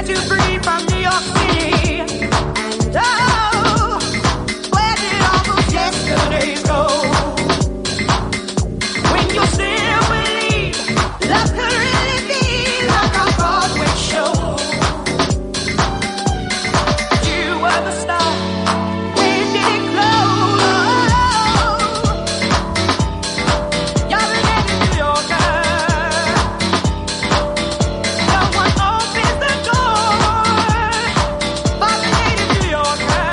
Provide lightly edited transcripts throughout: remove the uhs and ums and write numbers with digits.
New Yorker.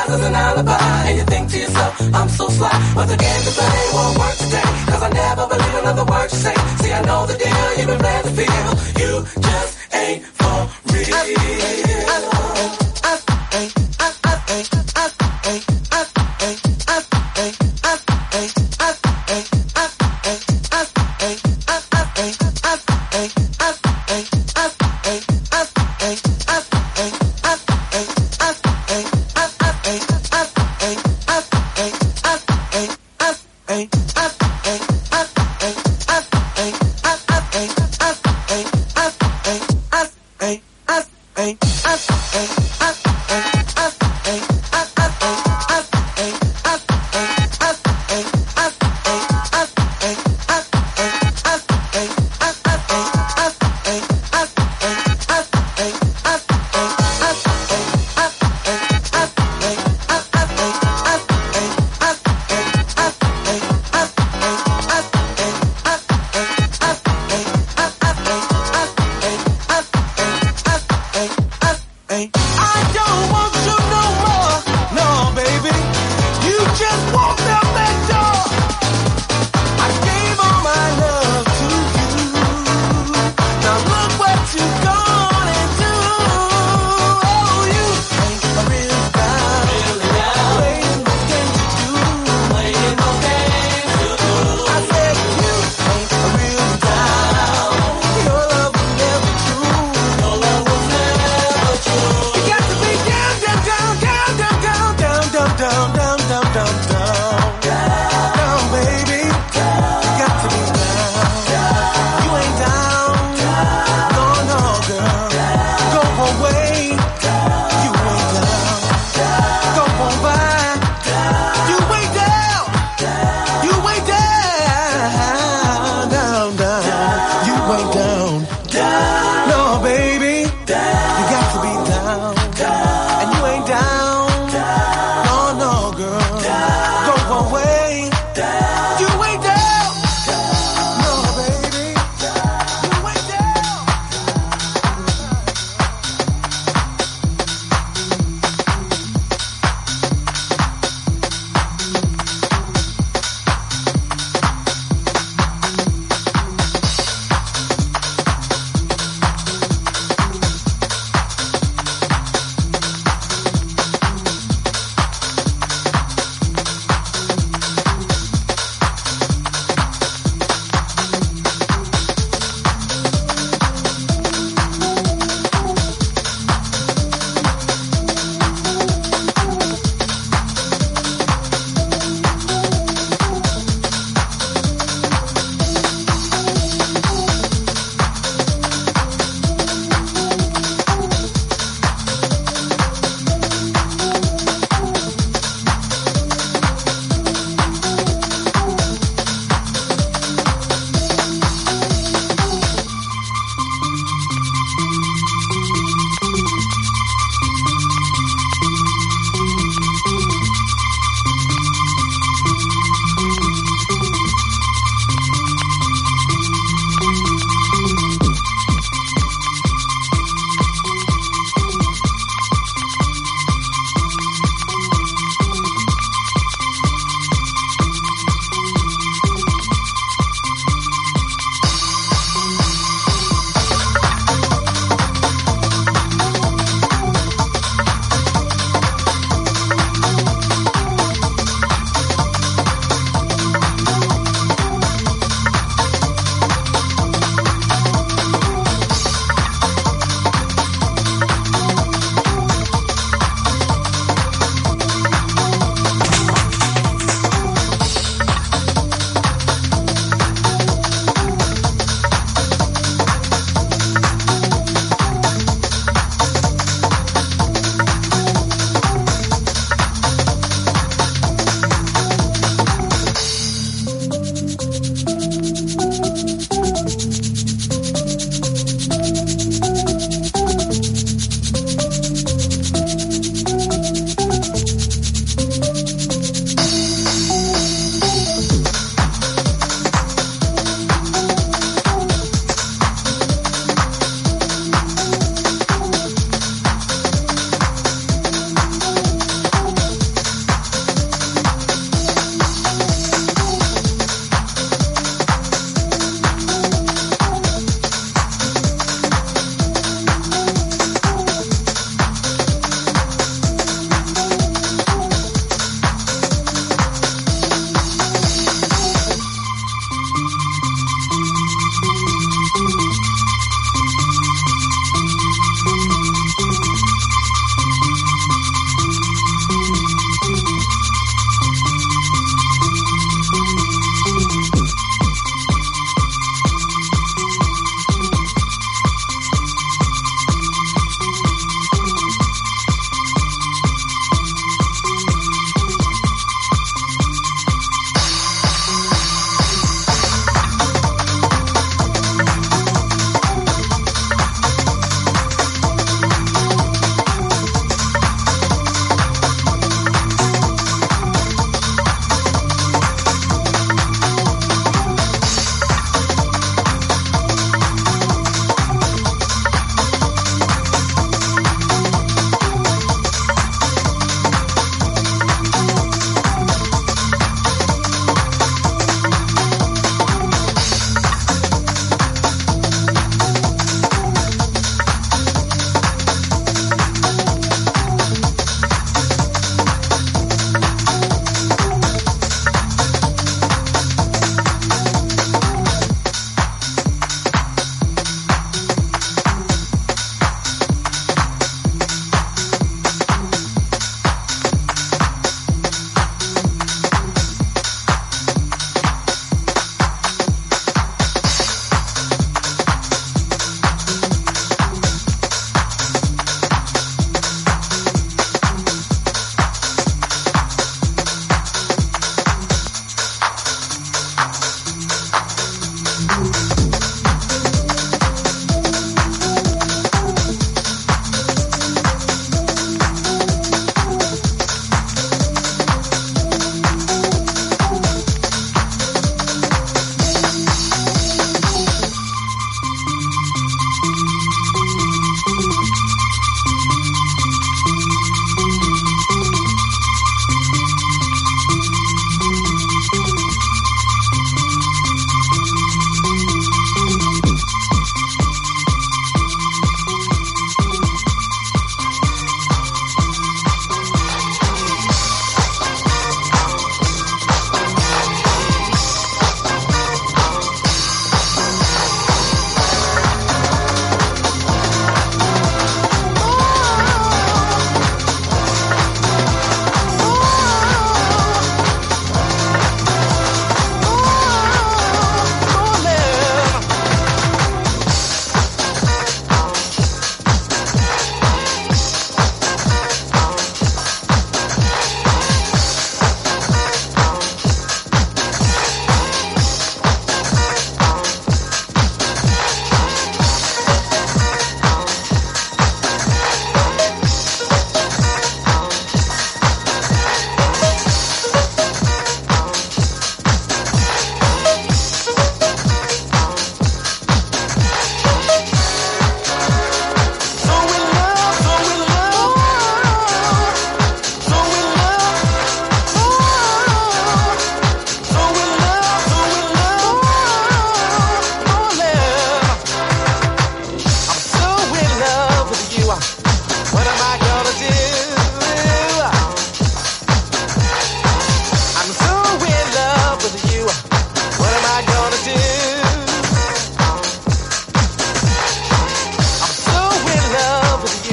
as an alibi. And you think to yourself, I'm so sly. But the game to play won't work today. Cause I never believe another word you say. See, I know the deal, you've been playing the field. You just ain't for real.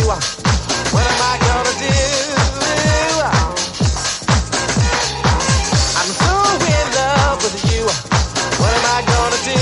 What am I gonna do? I'm so in love with you. What am I gonna do?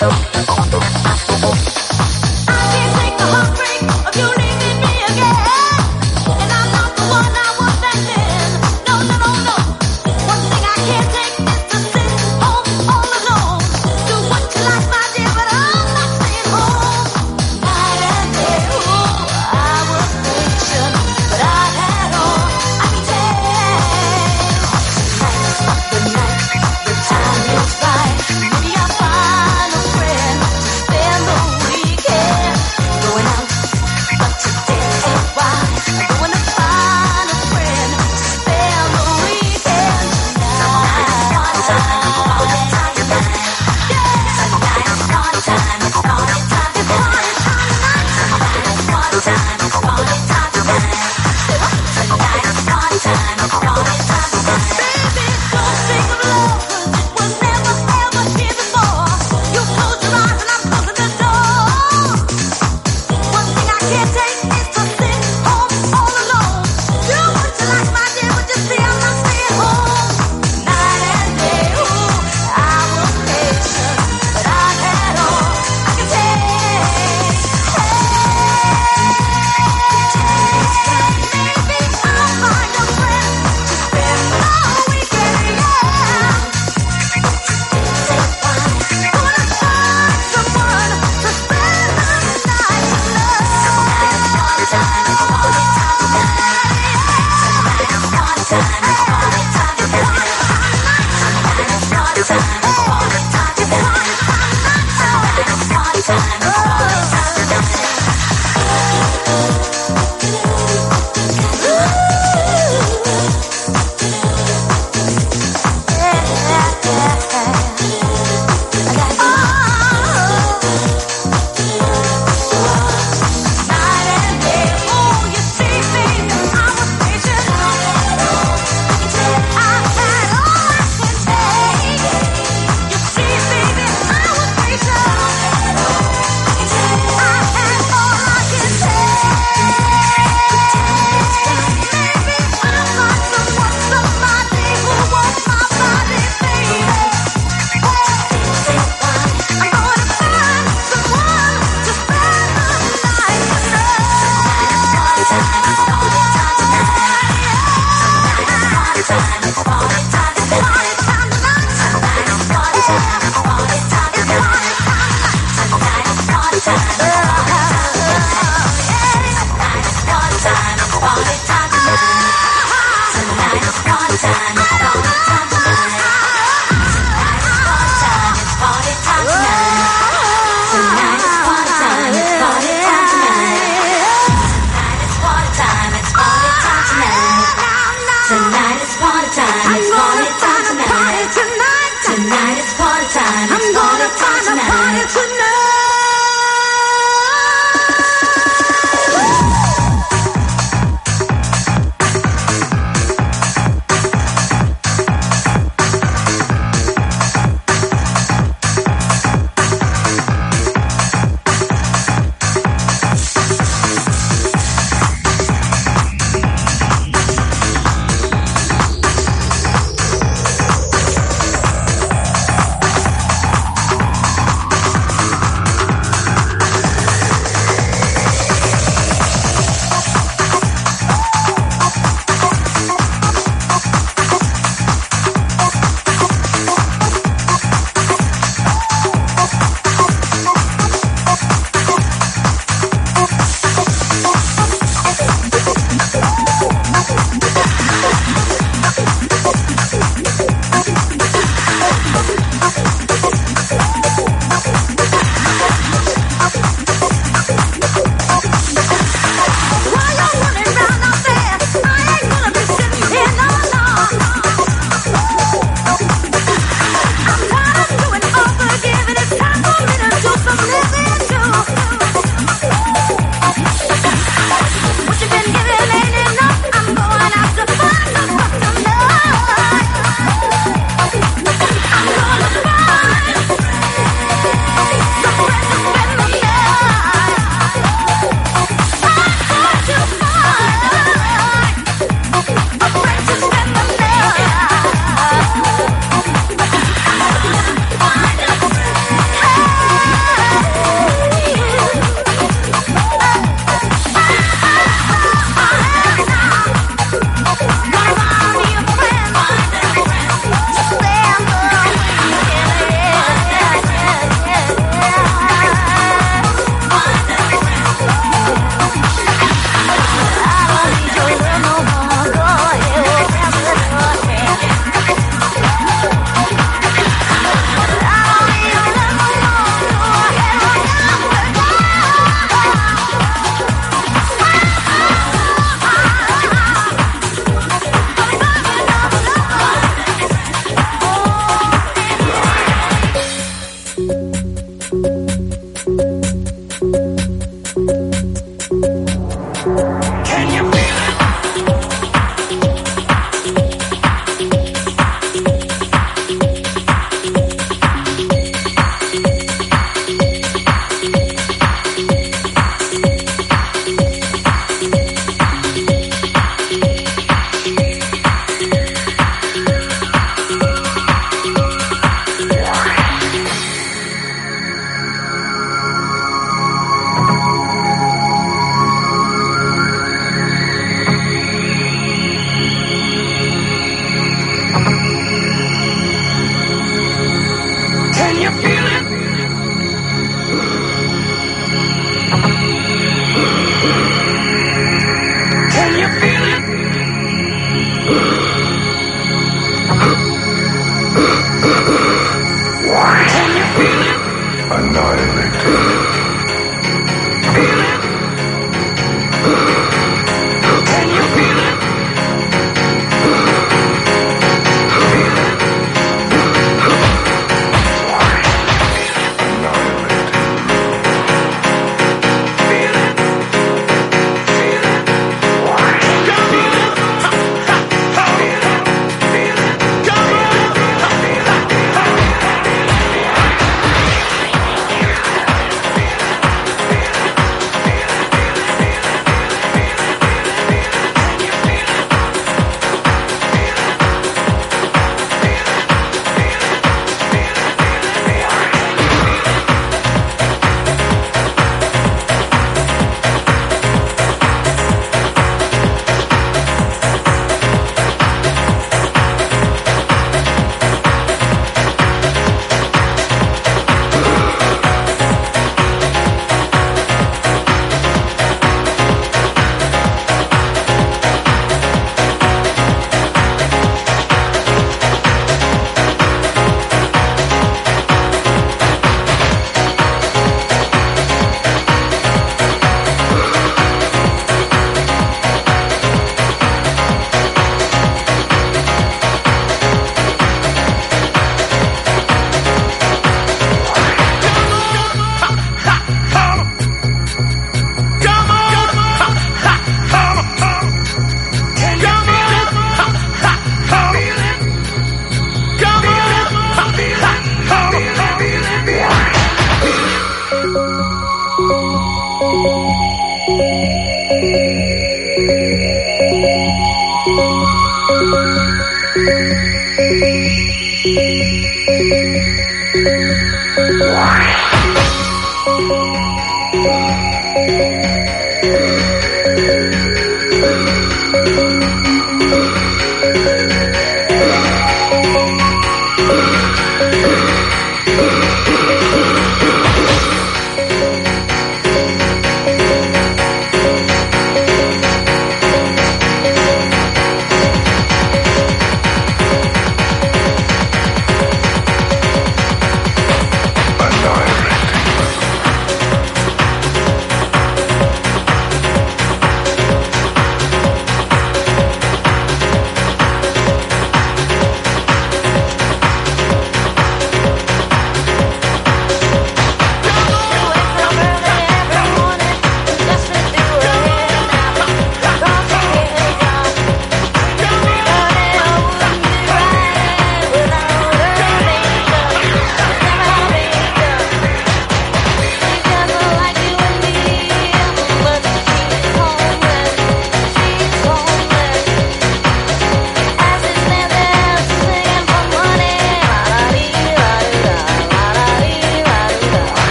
Find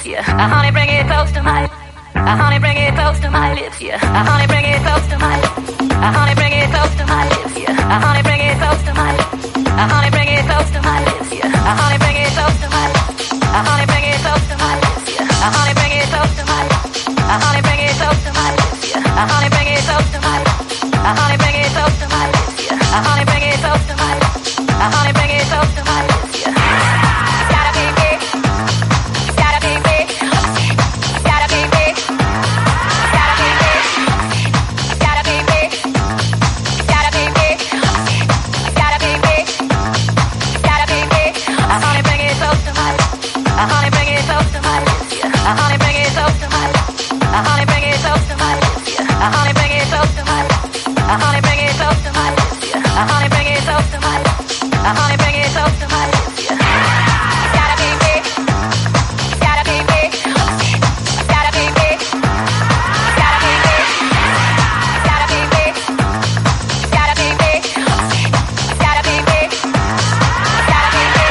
lips, yeah. Honey, bring it close to my, honey, bring it close to my lips, yeah. Honey, bring it close to my, honey, bring it close to my lips, yeah. Honey, bring it close to my, honey, bring it close to my lips, yeah. Honey, bring it close to my, honey, bring it close to my lips, yeah. Honey, bring it close to my, honey, bring it close to my lips, yeah. Honey, bring it close to my, honey, bring it close to my lips, yeah. Honey, bring it close to my, honey, bring it close to my lips, yeah. Gotta be big, gotta be big, gotta be big, gotta be big, gotta be big, gotta be big, gotta be big, gotta be big. Honey, bring it close to my, honey, bring it close to my lips, yeah. Honey, bring it close to my, honey, bring it close to my lips, yeah. Honey, bring it close to my, honey, bring it close to my lips, yeah. Honey, bring it close to my, honey, bring it close to my lips, yeah. Gotta be big, gotta be big, gotta be big, gotta be big, gotta be big, gotta be big, gotta be big, gotta be big.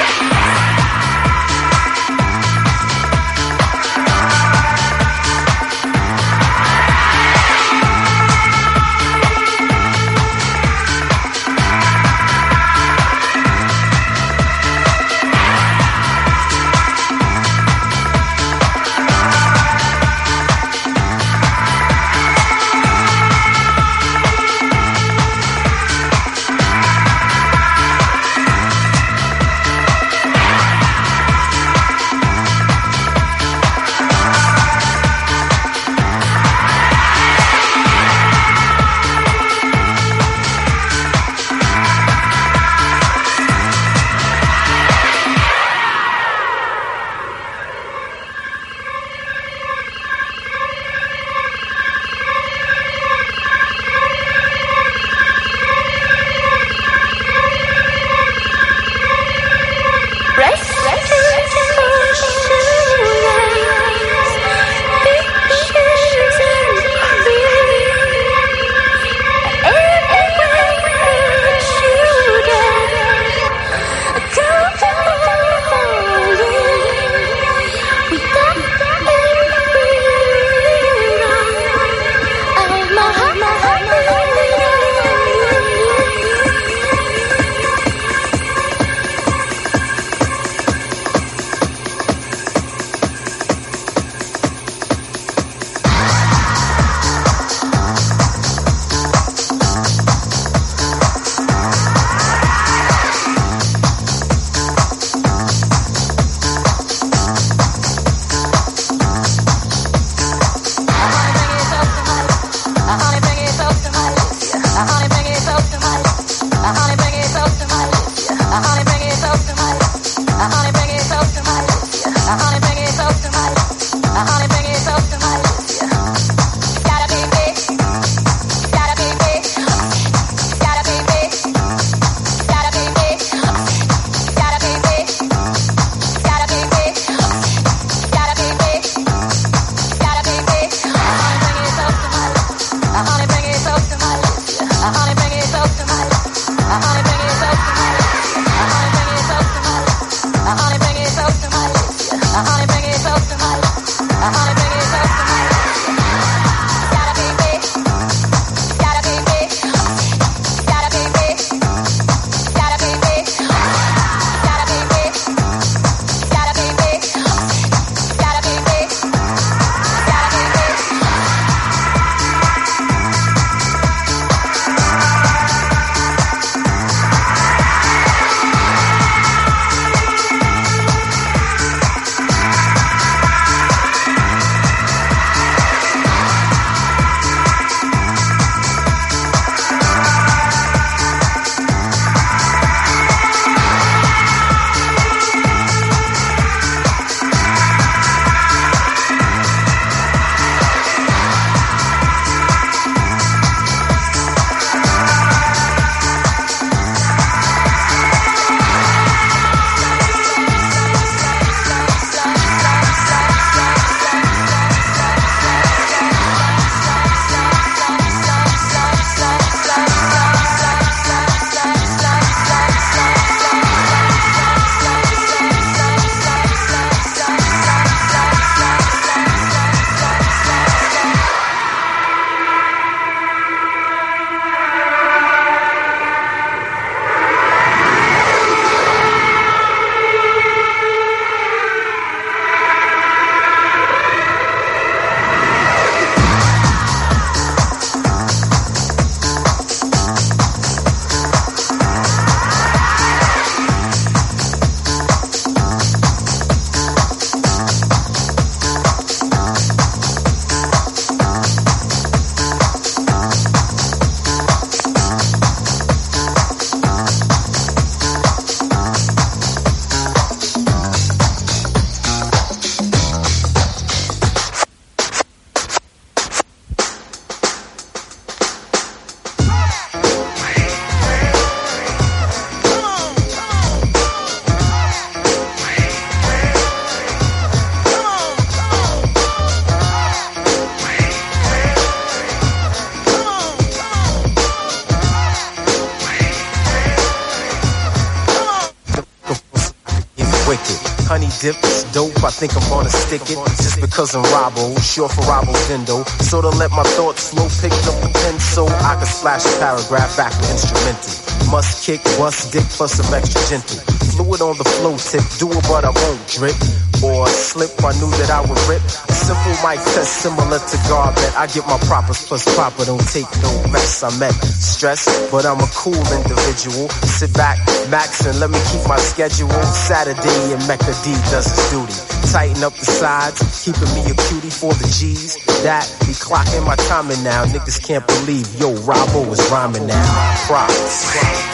dip, it's dope, I think I'm gonna stick it. Just because I'm Robbo, short for Robbo Dindo. Sorta let my thoughts flow, picked up a pencil. I could splash a paragraph back with instrumental. Must kick, bust dick, plus some extra gentle. Fluid on the flow tip, do it but I won't drip. Or slip, I knew that I would rip. A simple mic test similar to Garbett. I get my propers plus proper, don't take no mess. I met stress, but I'm a cool individual. Sit back, max, and let me keep my schedule. Saturday and Mecca D does his duty. Tighten up the sides, keeping me a cutie for the G's. That be clocking my timing now. Niggas can't believe, yo, Robbo is rhyming now. Props.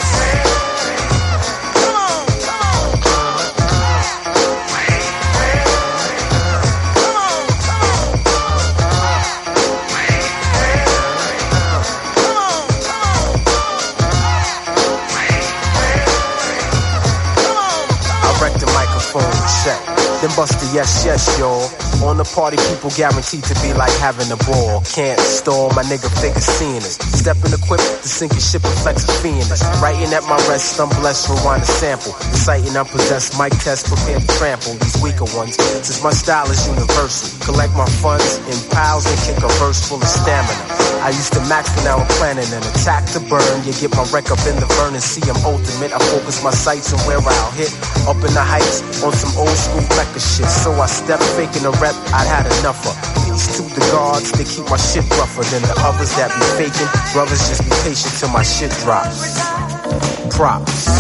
Then bust the yes, y'all. On the party, people guaranteed to be like having a ball. Can't stall, my nigga figure seeing us. Stepping equipped to sink a ship and flex a fiendus. Writing at my rest, I'm blessed, rewind a sample. Reciting, I'm possessed, mic test, prepared to trample these weaker ones. Since my style is universal, collect my funds in piles and kick a verse full of stamina. I used to max, but now I'm planning an attack to burn. You get my wreck up in the burn and see I'm ultimate. I focus my sights on where I'll hit. Up in the heights on some old school record shit. So I stepped faking a rep, I'd had enough of. Peace to the guards, they keep my shit rougher than the others that be faking. Brothers, just be patient till my shit drops. Props.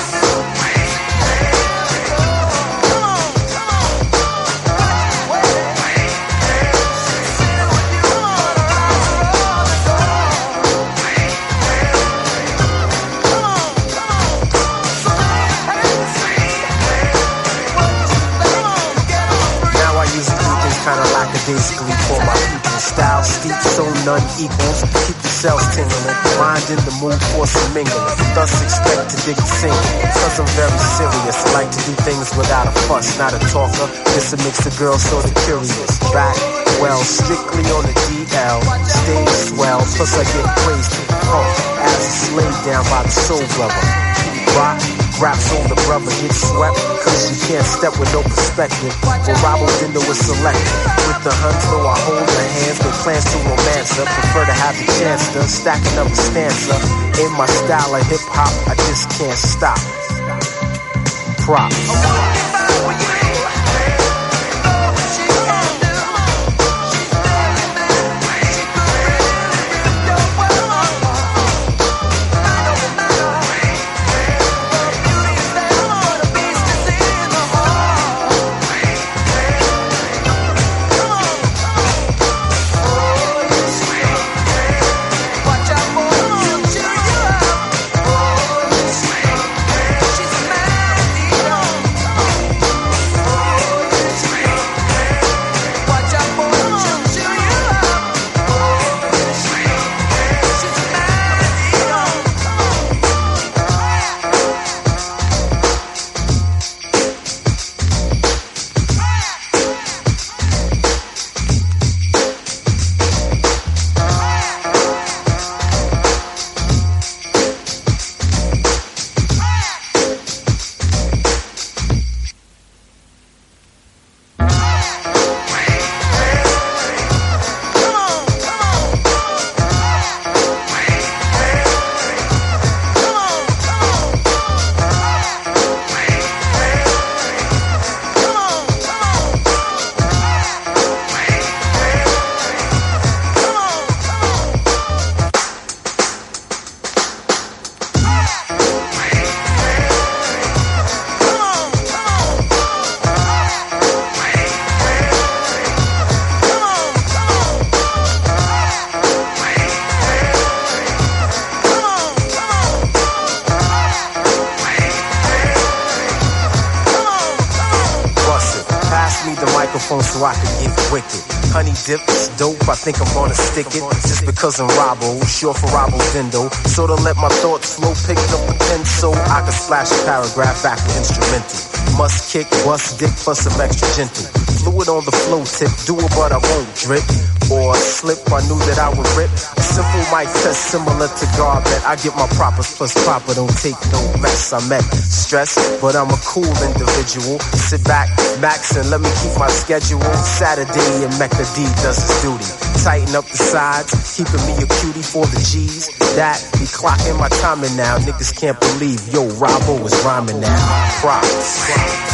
Basically for my people, style steep so none equals. Keep the cells tingling, mind in the mood for some mingling. Thus expect to dig the singing. Cause I'm very serious, I like to do things without a fuss, not a talker. This makes the girl sort of curious. Back, well, strictly on the DL. Stage swell, plus I get praised to the pump as a slave down by the soul brother. Rock, raps on the brother get swept, cause you can't step with no perspective. But Robbo Dindo is selected. With the hunt, though I hold the hands, they plans to romance her. Prefer to have the chance to stacking up a stanza. In my style of hip hop, I just can't stop. Props. So I can get wicked. Honey dip, it's dope, I think I'm gonna stick it. Just because I'm Robbo, short for Robbo Dindo. Sorta let my thoughts flow, picked up a pencil. I can splash a paragraph back with instrumental. Must kick, bust dick, plus some extra gentle. Fluid on the flow tip, do it but I won't drip. or slip, I knew that I would rip. A simple mic test similar to Garbett. I get my propers plus proper, don't take no mess. I met stress, but I'm a cool individual. Sit back, max, and let me keep my schedule. Saturday and Mecca D does his duty. Tighten up the sides, keeping me a cutie for the G's. That be clocking my timing now. Niggas can't believe, yo, Robbo is rhyming now. Props.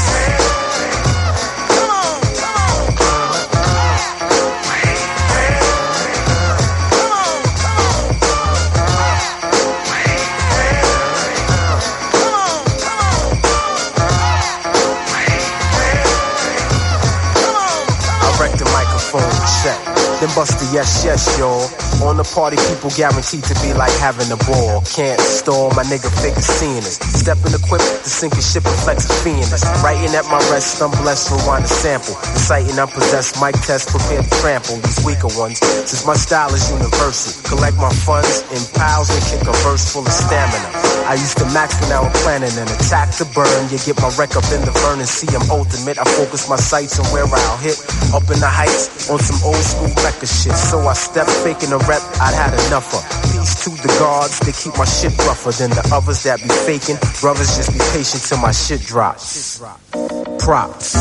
Then bust the yes, y'all. On the party, people guaranteed to be like having a ball. Can't stall, my nigga figure seeing us. Step in the quip, the sinking ship and flex a fiendus. Writing at my rest, I'm blessed, rewind a sample. Reciting unpossessed, mic test, prepared to trample these weaker ones. Since my style is universal, collect my funds in piles and kick a verse full of stamina. I used to max when I was planning an attack to burn. You get my wreck up in the burn and see I'm ultimate. I focus my sights on where I'll hit. Up in the heights on some old school record shit. So I stepped faking a rep, I'd had enough of. Peace to the guards, they keep my shit rougher than the others that be faking. Brothers, just be patient till my shit drops. Props.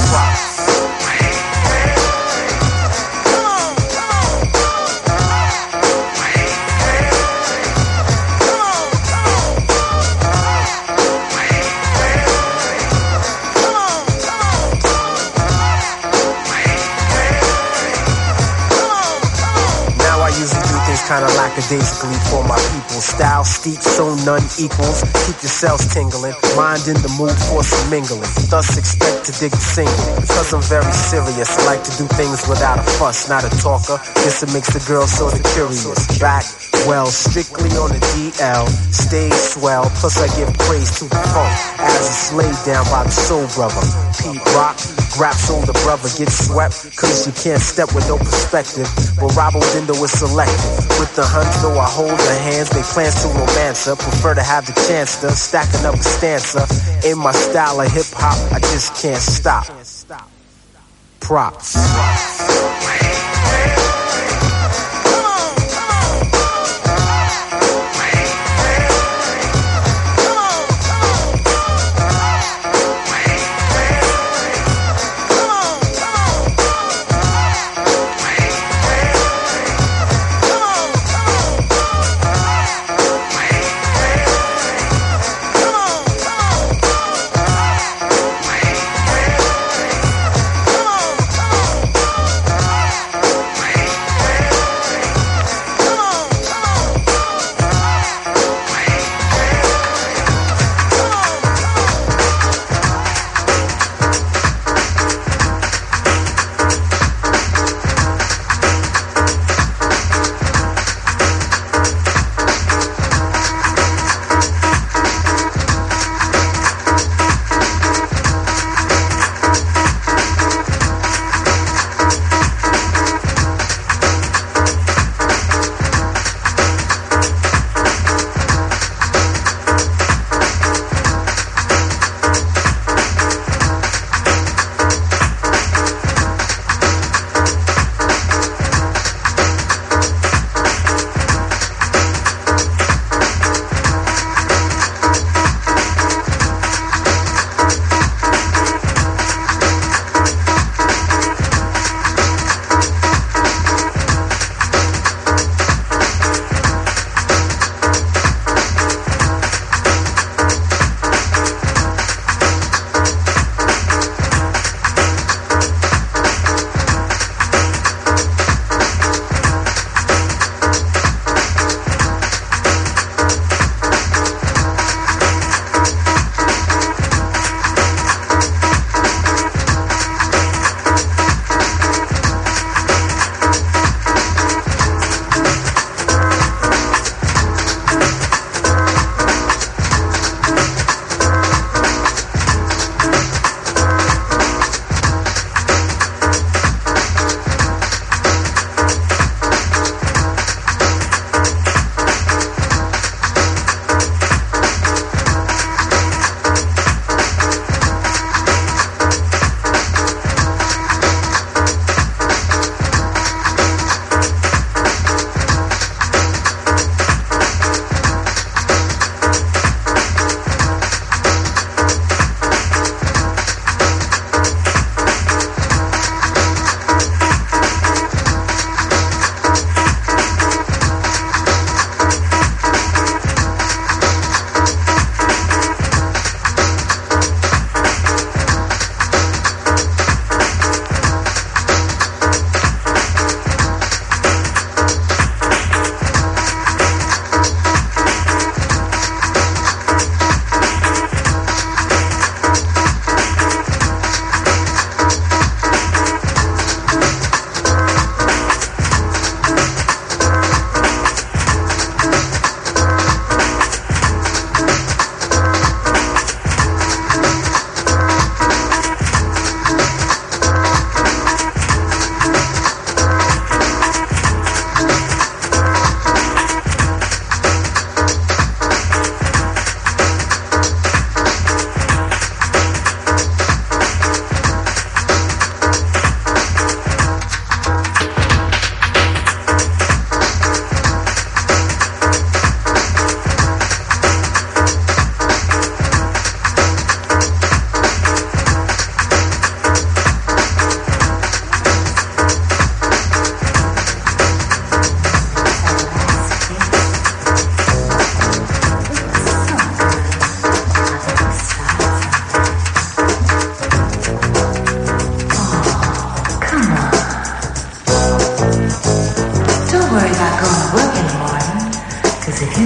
Kinda lackadaisically for my people. Style steep, so none equals. Keep yourselves tingling. Mind in the mood for some mingling. Thus expect to dig the single. Because I'm very serious. I like to do things without a fuss, not a talker. This it makes the girl so curious. Back, well, strictly on the DL. Stay swell. Plus I give praise to the funk as it's laid down by the soul brother. Pete Rock, Grap's older brother gets swept. Cause you can't step with no perspective. But Robbo Dindo is selective. With the huns, though I hold the hands, they plans to romance her. Prefer to have the chance to stacking up a stanza. In my style of hip hop, I just can't stop. Props.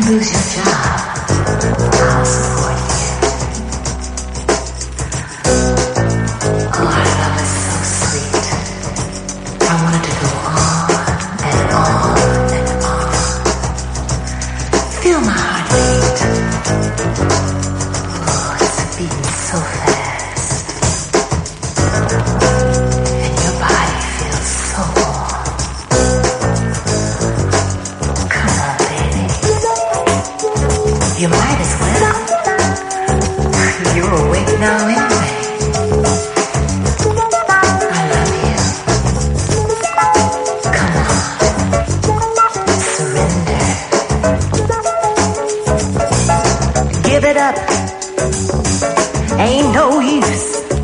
lose your job, I'll support you. Oh, our love is so sweet. I wanted to go on and on and on. Feel my heartbeat. Oh, it's beating so fast. And your body feels so warm. Come on, baby. You might as well. You're awake now anyway. I love you. Come on. Surrender. Give it up. Ain't no use.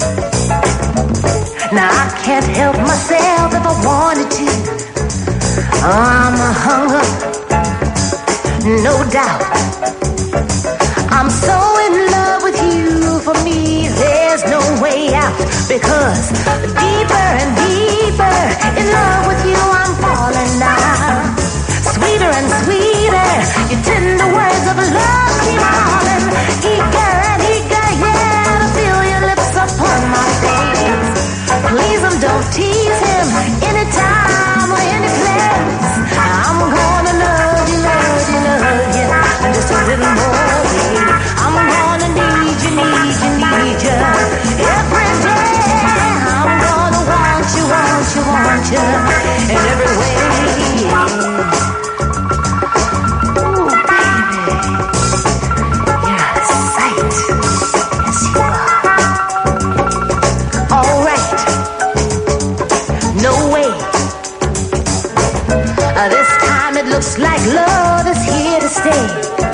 Now I can't help myself if I wanted to. I'm hung up, no doubt. I'm so in love with you. For me, there's no way out. Because deeper and deeper in love with you, I'm falling now. Sweeter and sweeter, your tender words of love keep calling. Eager and eager, yeah, to feel your lips upon my face. Please don't tease him anytime or any place. I'm gonna love you, love you, love you, just a little more, baby. I'm gonna need you, need you, need you every day. I'm gonna want you, want you, want you in every way. Ooh, baby, you're a sight. Yes, you are. All right. No way. This time it looks like love is here to stay.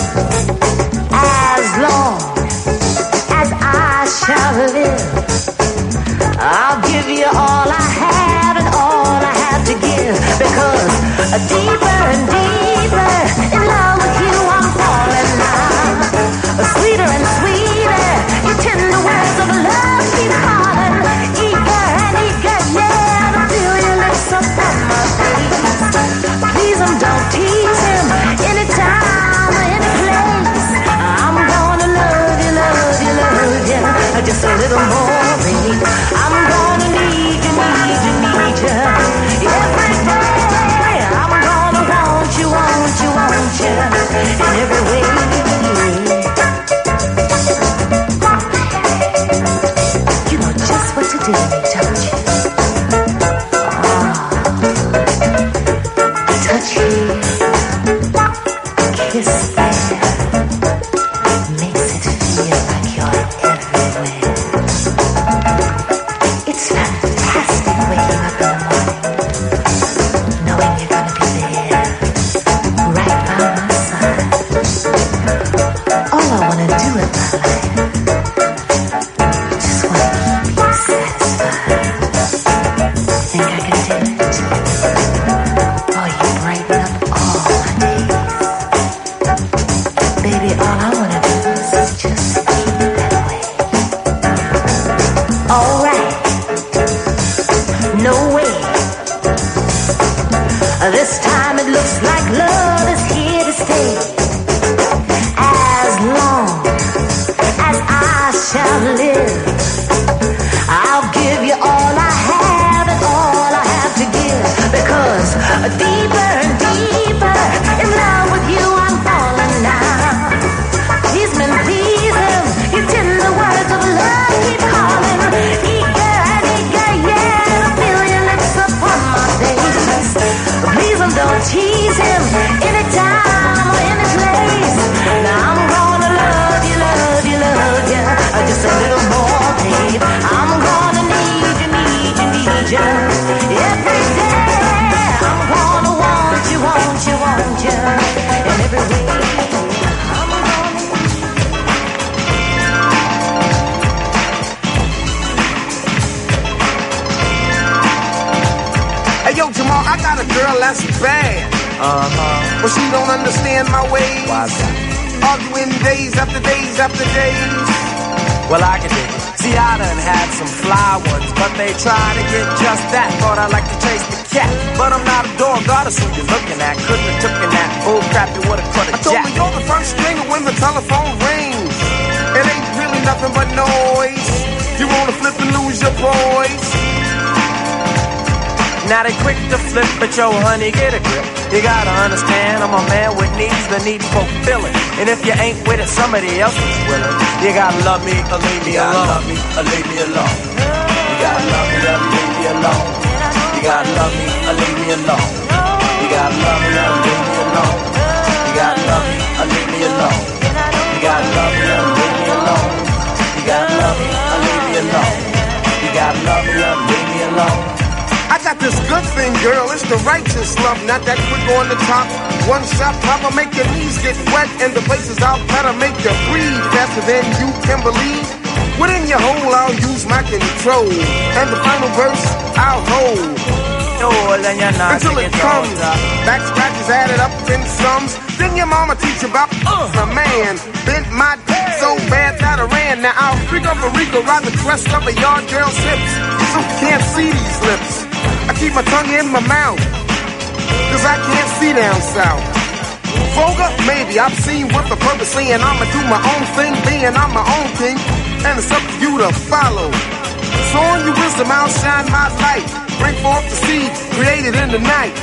As long as I shall live, I'll give you all I have and all I have to give. Because deeper and deeper in love with you, I'm falling now. Sweeter and sweeter, your tender words of love keep calling. Eager and eager, yeah, to feel your lips upon my face. Please don't tease him anytime or any place. I'm gonna love you, love you, love you, just a little more, baby. I'm gonna need you, need you, need you every day. I'm gonna want you, want you, want you in every way. You know just what to do, don't you? Touch here, kiss there, makes it feel like you're everywhere. It's fantastic waking up in the morning, knowing you're gonna be there, right by my side. All I wanna do in my life, just wanna keep you satisfied. Think I can do it? Oh, you brighten up all my days. Baby, all I wanna do is just keep it that way. Alright. No way. This time it looks like love is here to stay. As long as I shall live, I'll give you all I have and all I have to give. Because deeper and deeper in love with you, I'm falling now. Please, man, please him. Your tender words of love keep calling. Eager and eager, yeah, to feel your lips upon my face. Please don't tease him anytime or any place. Now I'm gonna love you, love you, love you, just a little more, babe. I'm gonna need you, need you, need you every day. I'm gonna want you, want you, want you in every way. I'm gonna Hey yo, Jamal, I got a girl that's bad. But she don't understand my ways. Why's that? Arguing days after days after days. Well, I can dig it. See, I done had some fly ones, but they try to get just that. Thought I'd like to chase the cat, but I'm not a dog, gotta see you looking at. Couldn't have taken that bull crap, you would've cut a jack. I told her you're the slip, but yo, honey, get a grip. You gotta understand, I'm a man with needs that need fulfilling. And if you ain't with it, somebody else is willing. You gotta love me or leave me alone. Love me or leave me alone. You gotta love me or leave me alone. You gotta love me or leave me alone. You gotta love me or leave me alone. You gotta love me or leave me alone. You gotta love me or leave me alone. You gotta love me or leave me alone. You gotta love me or leave me alone. I got this good thing, girl, it's the righteous love, not that quick on the top. One shot pop, I'll make your knees get wet, and the places I'll better make you breathe faster than you can believe. Within your hole, I'll use my control, and the final verse, I'll hold. Until it comes, back scratches added up in sums. Then your mama teach about a man bent my dick so bad that I ran. Now I'll freak up a Rico, ride the crest of a yard girl's hips, so you can't see these lips. I keep my tongue in my mouth, cause I can't see down south. Vulgar, maybe, I've seen what the purpose saying. I'ma do my own thing, being I'm my own king, and it's up to you to follow. So on your wisdom, I'll shine my light, bring forth the seed created in the night.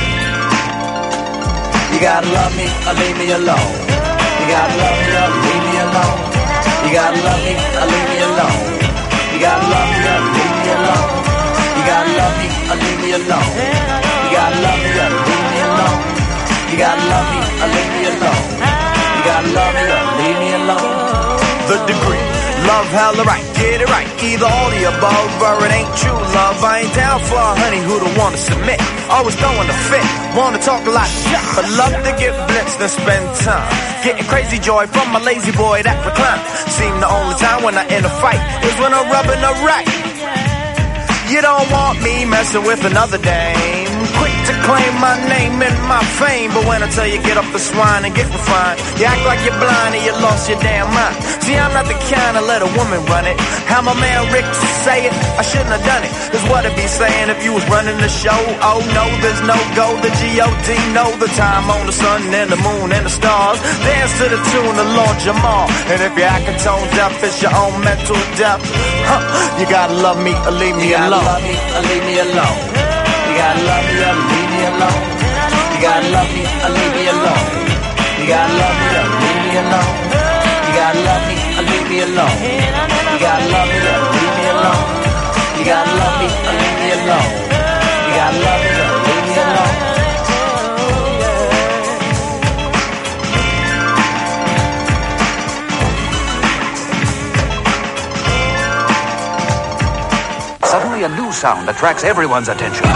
You gotta love me or leave me alone. You gotta love me or leave me alone. You gotta love me or leave me alone. You gotta love me or leave me alone. You gotta love me or leave me alone. You gotta love me or leave me alone. You gotta love me or leave me alone. You gotta love me or leave me alone. The degree, love hella right, get it right. Either all the above or it ain't true love. I ain't down for a honey who don't wanna submit. Always throwing the fit, wanna talk a lot shit, but love to get blitzed and spend time getting crazy joy from my lazy boy that recline. Seem the only time when I in a fight is when I'm rubbing the right. You don't want me messing with another dame, quick to claim my name and my fame. But when I tell you get off the swine and get refined, you act like you're blind and you lost your damn mind. See, I'm not the kind to let a woman run it. How my man Rick say it, I shouldn't have done it. Is what I'd be saying if you was running the show. Oh no, there's no go, the G-O-D, know the time on the sun and the moon and the stars. Dance to the tune of Lord Jamal. And if you're acting tone deaf, it's your own mental death. You gotta love me or leave me alone. You gotta love me or leave me alone. You gotta love me or leave me alone. You gotta love me or leave me alone. You gotta love me or leave me alone. You gotta love me or leave me alone. You gotta love me or leave me alone. You gotta love me or leave me alone. You gotta love me or leave me alone. Suddenly a new sound attracts everyone's attention.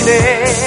lady.